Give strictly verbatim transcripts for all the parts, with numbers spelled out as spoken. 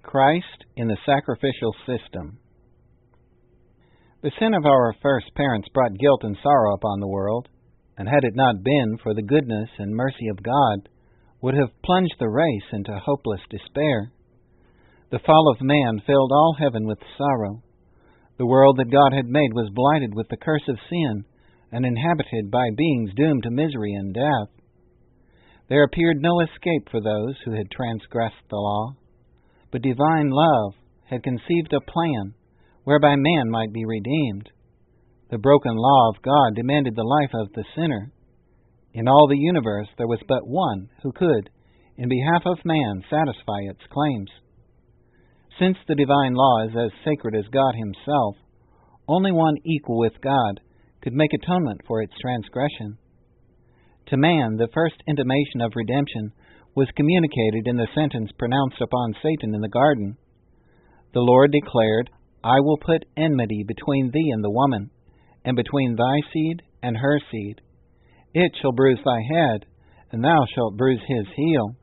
Christ in the sacrificial system. The sin of our first parents brought guilt and sorrow upon the world, and had it not been for the goodness and mercy of God, would have plunged the race into hopeless despair. The fall of man filled all heaven with sorrow. The world that God had made was blighted with the curse of sin, and inhabited by beings doomed to misery and death. There appeared no escape for those who had transgressed the law, but divine love had conceived a plan whereby man might be redeemed. The broken law of God demanded the life of the sinner. In all the universe there was but one who could, in behalf of man, satisfy its claims. Since the divine law is as sacred as God himself, only one equal with God could make atonement for its transgression. To man, the first intimation of redemption was communicated in the sentence pronounced upon Satan in the garden. The Lord declared, "I will put enmity between thee and the woman, and between thy seed and her seed. It shall bruise thy head, and thou shalt bruise his heel."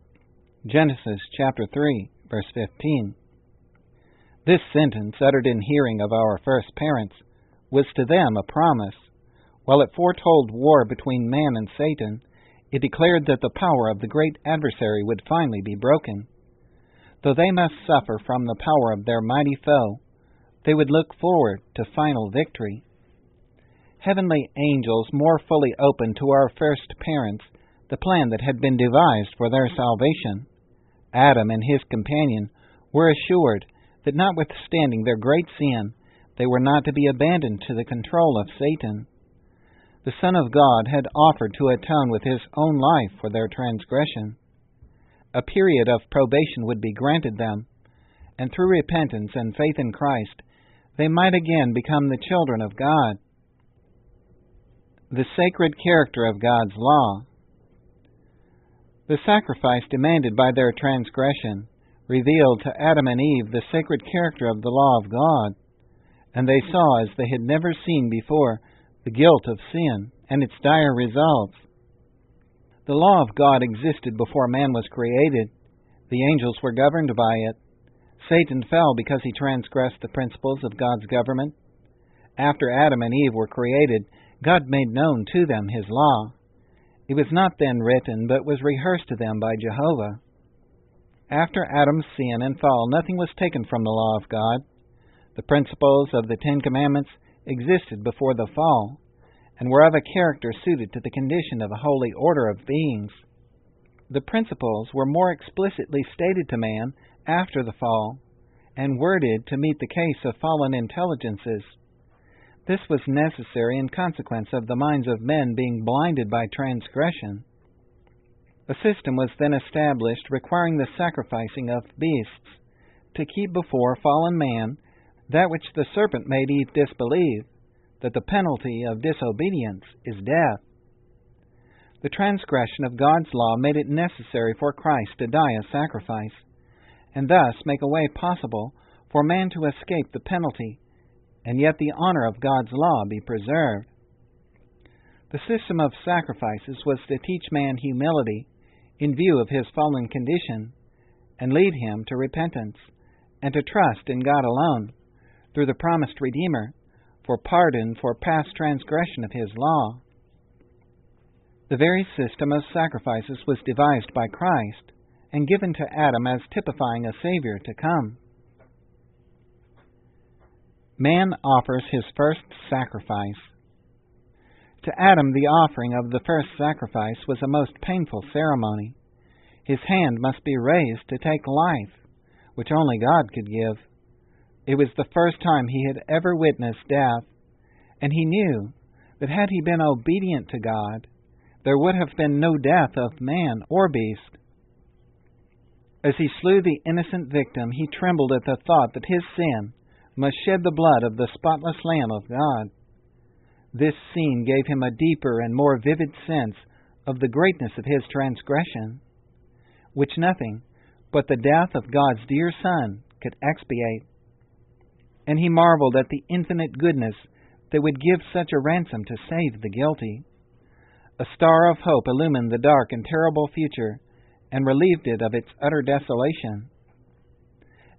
Genesis chapter three, verse fifteen. This sentence, uttered in hearing of our first parents, was to them a promise. While it foretold war between man and Satan, it declared that the power of the great adversary would finally be broken. Though they must suffer from the power of their mighty foe, they would look forward to final victory. Heavenly angels more fully opened to our first parents the plan that had been devised for their salvation. Adam and his companion were assured that notwithstanding their great sin, they were not to be abandoned to the control of Satan. The Son of God had offered to atone with his own life for their transgression. A period of probation would be granted them, and through repentance and faith in Christ, they might again become the children of God. The sacred character of God's law. The sacrifice demanded by their transgression revealed to Adam and Eve the sacred character of the law of God, and they saw, as they had never seen before, the guilt of sin and its dire results. The law of God existed before man was created. The angels were governed by it. Satan fell because he transgressed the principles of God's government. After Adam and Eve were created, God made known to them his law. It was not then written, but was rehearsed to them by Jehovah. After Adam's sin and fall, nothing was taken from the law of God. The principles of the Ten Commandments existed before the fall, and were of a character suited to the condition of a holy order of beings. The principles were more explicitly stated to man after the fall, and worded to meet the case of fallen intelligences. This was necessary in consequence of the minds of men being blinded by transgression. A system was then established requiring the sacrificing of beasts, to keep before fallen man that which the serpent made Eve disbelieve, that the penalty of disobedience is death. The transgression of God's law made it necessary for Christ to die a sacrifice, and thus make a way possible for man to escape the penalty, and yet the honor of God's law be preserved. The system of sacrifices was to teach man humility in view of his fallen condition, and lead him to repentance, and to trust in God alone, through the promised Redeemer, for pardon for past transgression of his law. The very system of sacrifices was devised by Christ, and given to Adam as typifying a Savior to come. Man offers his first sacrifice. To Adam, the offering of the first sacrifice was a most painful ceremony. His hand must be raised to take life, which only God could give. It was the first time he had ever witnessed death, and he knew that had he been obedient to God, there would have been no death of man or beast. As he slew the innocent victim, he trembled at the thought that his sin must shed the blood of the spotless Lamb of God. This scene gave him a deeper and more vivid sense of the greatness of his transgression, which nothing but the death of God's dear Son could expiate. And he marveled at the infinite goodness that would give such a ransom to save the guilty. A star of hope illumined the dark and terrible future, and relieved it of its utter desolation.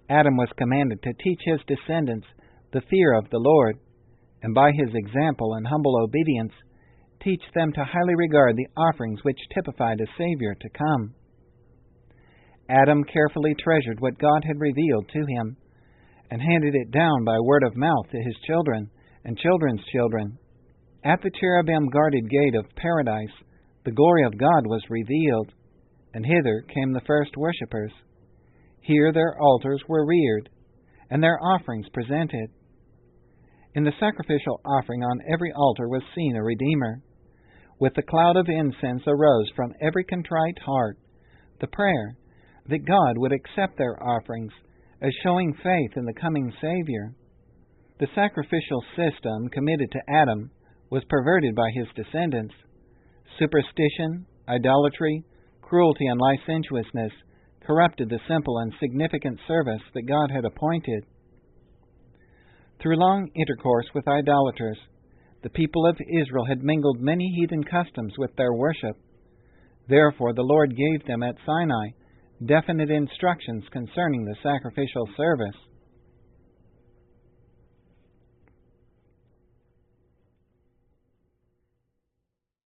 Adam was commanded to teach his descendants the fear of the Lord, and by his example and humble obedience, teach them to highly regard the offerings which typified a Savior to come. Adam carefully treasured what God had revealed to him, and handed it down by word of mouth to his children and children's children. At the cherubim-guarded gate of paradise, the glory of God was revealed, and hither came the first worshippers. Here their altars were reared, and their offerings presented. In the sacrificial offering on every altar was seen a Redeemer. With the cloud of incense arose from every contrite heart the prayer that God would accept their offerings as showing faith in the coming Savior. The sacrificial system committed to Adam was perverted by his descendants. Superstition, idolatry, cruelty, and licentiousness corrupted the simple and significant service that God had appointed. Through long intercourse with idolaters, the people of Israel had mingled many heathen customs with their worship. Therefore the Lord gave them at Sinai definite instructions concerning the sacrificial service.